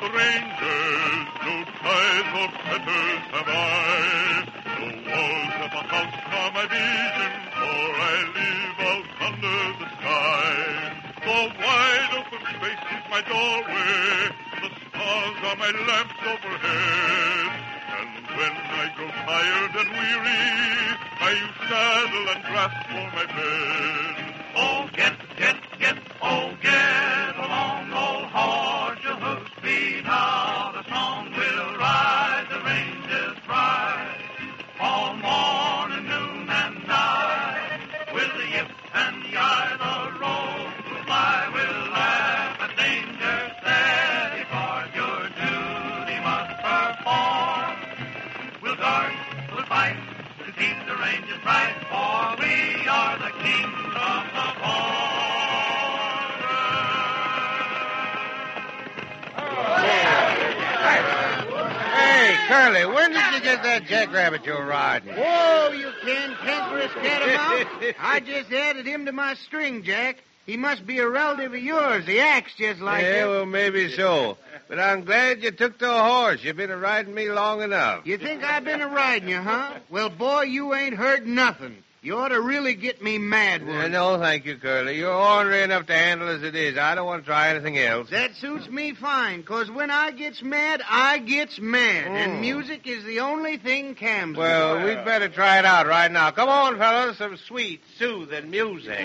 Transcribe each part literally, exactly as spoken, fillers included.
strangers, no ties or fetters have I. No walls of a house are my vision, for I live out under the sky. The wide open space is my doorway, the stars are my lamps overhead. And when I grow tired and weary, I use saddle and grasp for my bed. Oh, get, get, get, oh, get along, old horse, your hoofs beat out, a song will rise, the ranges bright, all morning, noon, and night, with the yip and the eye, the road will fly, will laugh at danger, steady, for your duty must perform. We'll guard, we'll fight, to keep the ranges bright, for we are the kings of the Hey, Curly, when did you get that jackrabbit you're riding? Whoa, you cantankerous catamount. I just added him to my string, Jack. He must be a relative of yours. He acts just like Yeah, it. well, maybe so. But I'm glad you took to a horse. You've been a riding me long enough. You think I've been a riding you, huh? Well, boy, you ain't heard nothing. You ought to really get me mad Uh, one. no, thank you, Curly. You're ornery enough to handle as it is. I don't want to try anything else. That suits me fine, 'cause when I gets mad, I gets mad. Mm. And music is the only thing can. Well, we'd better try it out right now. Come on, fellas, some sweet, soothing music.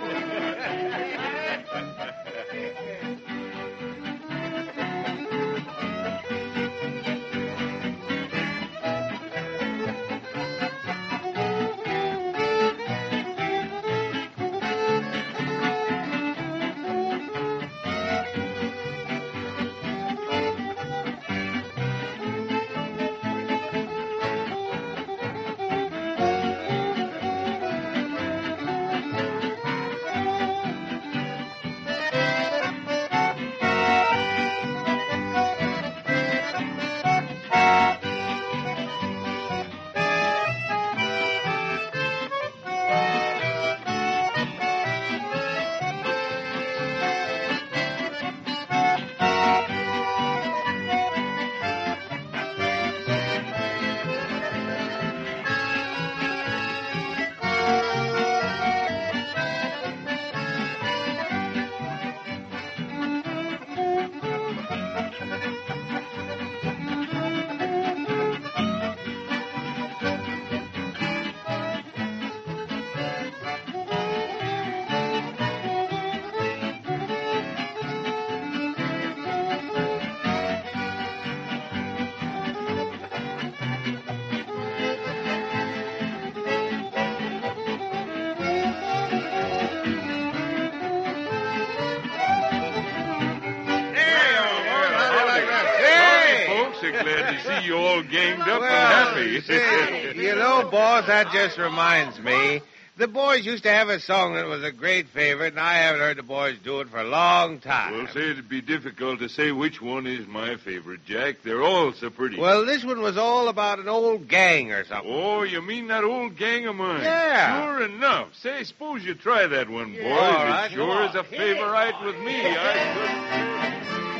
Glad to see you all ganged up Well, and happy. say, you know, boss, that just reminds me. The boys used to have a song that was a great favorite, and I haven't heard the boys do it for a long time. Well, say it'd be difficult to say which one is my favorite, Jack. They're all so pretty. Well, this one was all about an old gang or something. Oh, you mean that old gang of mine? Yeah. Sure enough. Say, suppose you try that one, boys. Yeah, all right, it come sure on. is a favorite with me. I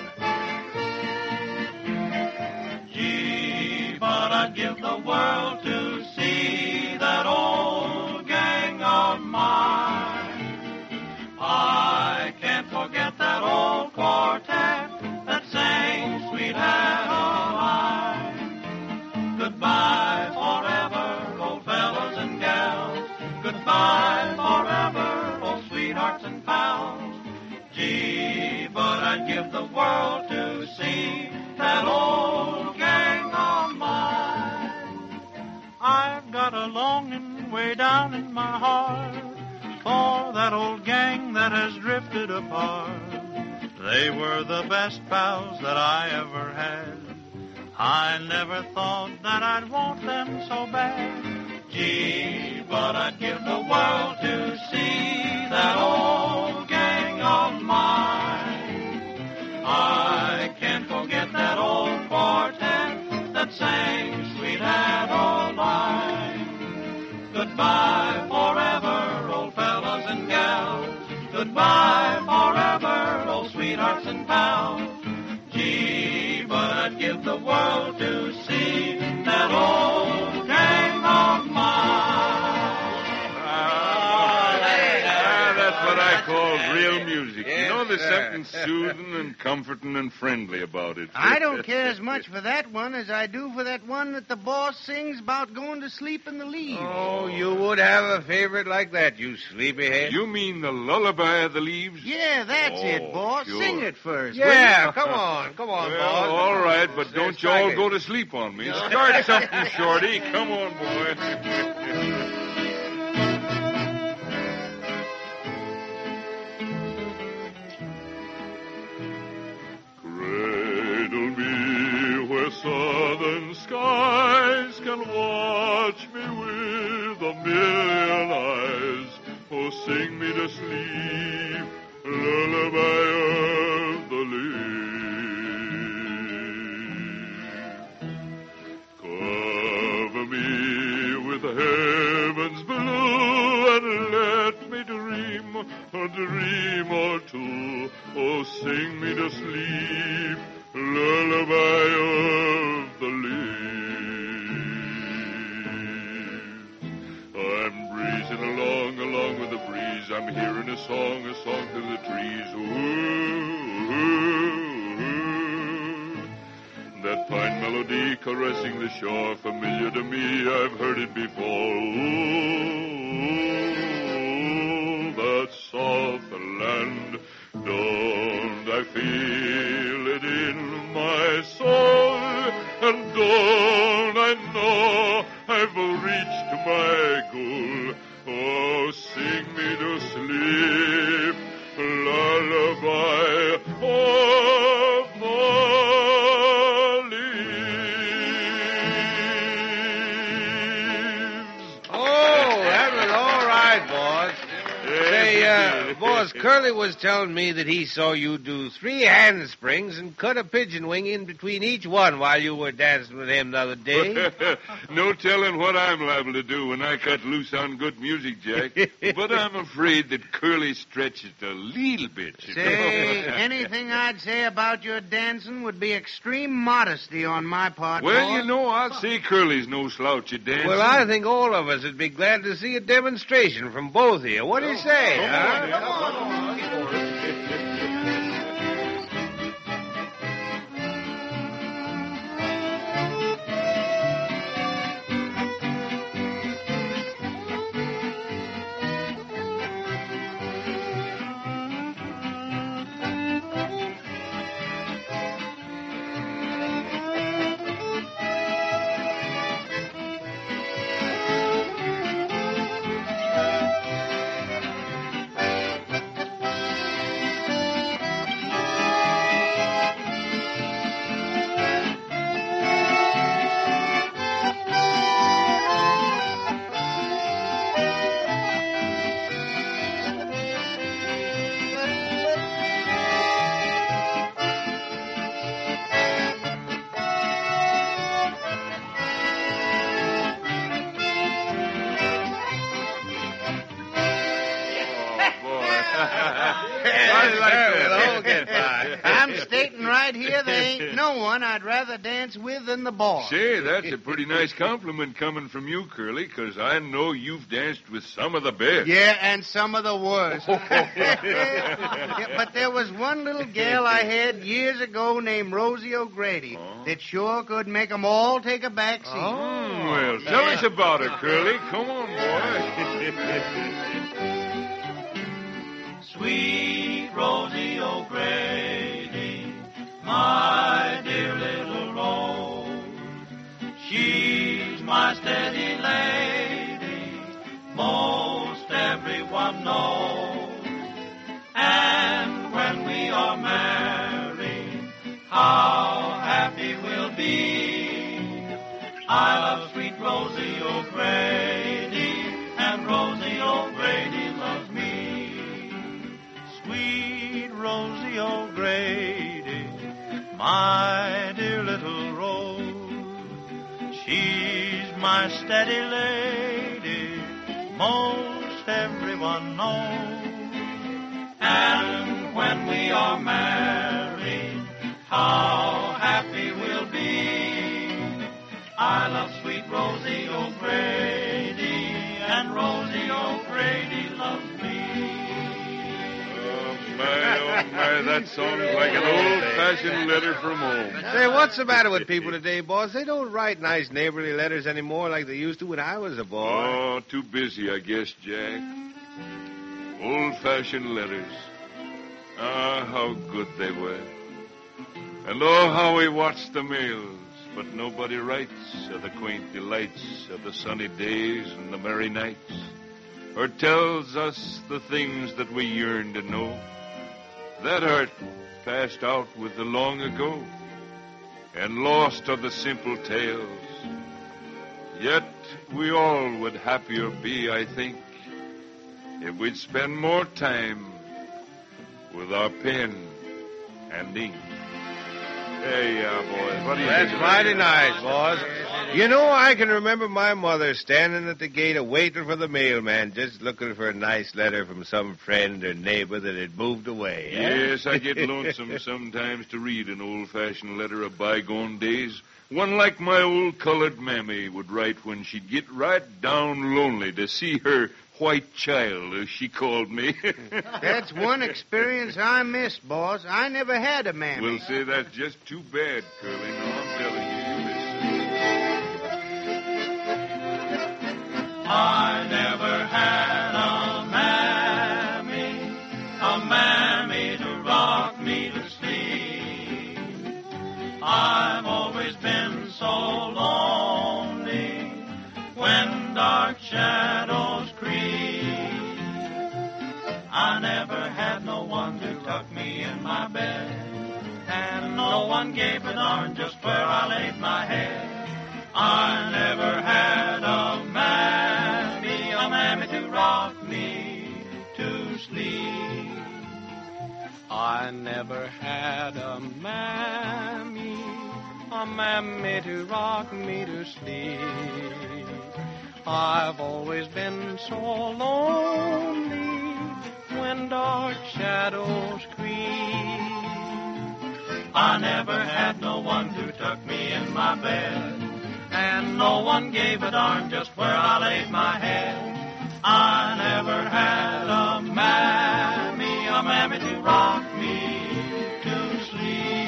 Gee, but I'd give the world to see that old gang of mine. I can't forget that old quartet that sang Sweet Adeline. Goodbye forever, old fellows and gals. Goodbye forever, old sweethearts and pals. Gee, but I'd give the world to see that old gang of mine. I've got a longing way down in my heart for that old gang that has drifted apart. They were the best pals that I ever had. I never thought that I'd want them so bad. Gee, but I'd give the world to see that old gang of mine. I can't forget that old quartet that sang Sweet Adeline. Goodbye forever, old fellas and gals. Goodbye forever, old sweethearts and pals. Gee, I'd give the world to see that old gang of mine. Ah, that's what I call real music. Yes, you know, there's sir. something soothing and comforting and friendly about it. I don't care as much for that one as I do for that one that the boss sings about going to sleep in the leaves. Oh, you would have a favorite like that, you sleepyhead. You mean the lullaby of the leaves? Yeah, that's Oh, it, boss. sure. Sing it first. Yeah, come on, come on, Well, boss. all right, but Let's don't you strike all it. go to sleep on me. Start something, Shorty. Come on, boy. Cradle me where southern skies can watch me with a million eyes. Oh, sing me to sleep, lullaby of the leaf. Cover me with heaven's blue and let me dream a dream or two. Oh, sing me to sleep, lullaby of the leaf. I'm breezing along, along with the breeze. I'm hearing a song, a song through the trees. Ooh, ooh, ooh. That fine melody caressing the shore, familiar to me, I've heard it before. Ooh, that soft land, don't I feel it in my soul? And don't I know I've reached my goal? Oh, sing me to sleep, lullaby of the leaves. Oh, that was all right, boss. Say, uh, boss, Curly was telling me that he saw you do three handsprings and cut a pigeon wing in between each one while you were dancing with him the other day. No telling what I'm liable to do when I cut loose on good music, Jack. But I'm afraid that Curly stretches a little bit. you Say, know. anything I'd say about your dancing would be extreme modesty on my part, Well, boss. you know, I'll say Curly's no slouch at dancing. Well, I think all of us would be glad to see a demonstration from both of you. What do you say, huh? I like that. We'll all get by. I'm stating right here there ain't no one I'd rather dance with than the boss. Say, that's a pretty nice compliment coming from you, Curly, because I know you've danced with some of the best. Yeah, and some of the worst. Yeah, but there was one little gal I had years ago named Rosie O'Grady Oh. that sure could make 'em all take a back seat. Hmm, well, tell us about her, Curly. Come on, boy. Sweet Rosie O'Grady, my dear little rose. She's my steady lady, most everyone knows. And when we are married, how happy we'll be. I love sweet Rosie O'Grady, and Rosie O'Grady loves me. Sweet Rosie O'Grady, my dear little rose. She's my steady lady, most everyone knows. And when we are married, how happy we'll Why, that sounds like an old-fashioned letter from home. Say, what's the matter with people today, boss? They don't write nice neighborly letters anymore like they used to when I was a boy. Oh, too busy, I guess, Jack. Old-fashioned letters. Ah, how good they were. And oh, how we watched the mails. But nobody writes of the quaint delights of the sunny days and the merry nights, or tells us the things that we yearn to know. That art passed out with the long ago, and lost are the simple tales. Yet we all would happier be, I think, if we'd spend more time with our pen and ink. Hey, yeah, boys. What do you That's think? mighty nice, boss. You know, I can remember my mother standing at the gate waiting for the mailman, just looking for a nice letter from some friend or neighbor that had moved away. eh? Yes, I get lonesome sometimes to read an old-fashioned letter of bygone days. One like my old colored mammy would write when she'd get right down lonely to see her white child, as she called me. That's one experience I missed, boss. I never had a mammy. Well, say, that's just too bad, Curly. No, I'm telling you, you listen. I never had a mammy, a mammy to rock me to sleep. I've always been so lonely when dark shadows creep. I never had no one to tuck me in my bed, and no one gave a darn just where I laid my head. I never had a mammy, a mammy to rock me to sleep. I never had a mammy, a mammy to rock me to sleep. I've always been so lonely when dark shadows creep. I never had no one to tuck me in my bed, and no one gave a darn just where I laid my head. I never had a mammy, a mammy to rock me to sleep.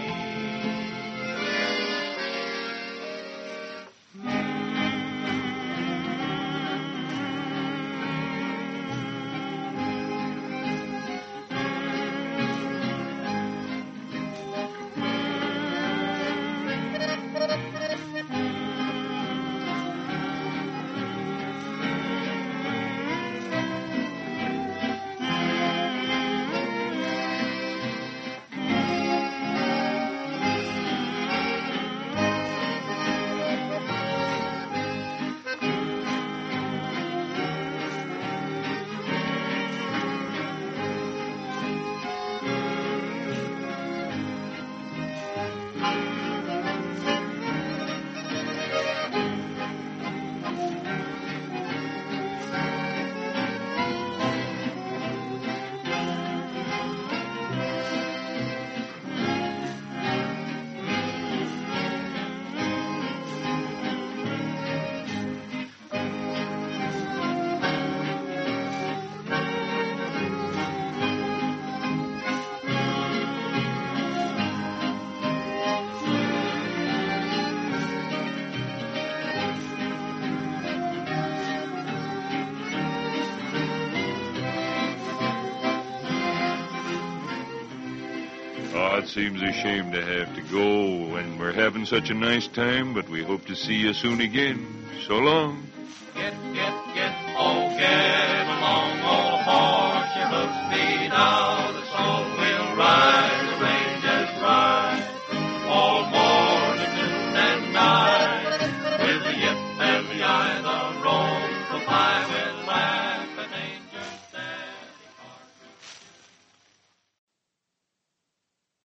Oh, it seems a shame to have to go when we're having such a nice time, but we hope to see you soon again. So long. Get, get, get, oh, get along, old horse, your hoofs be down.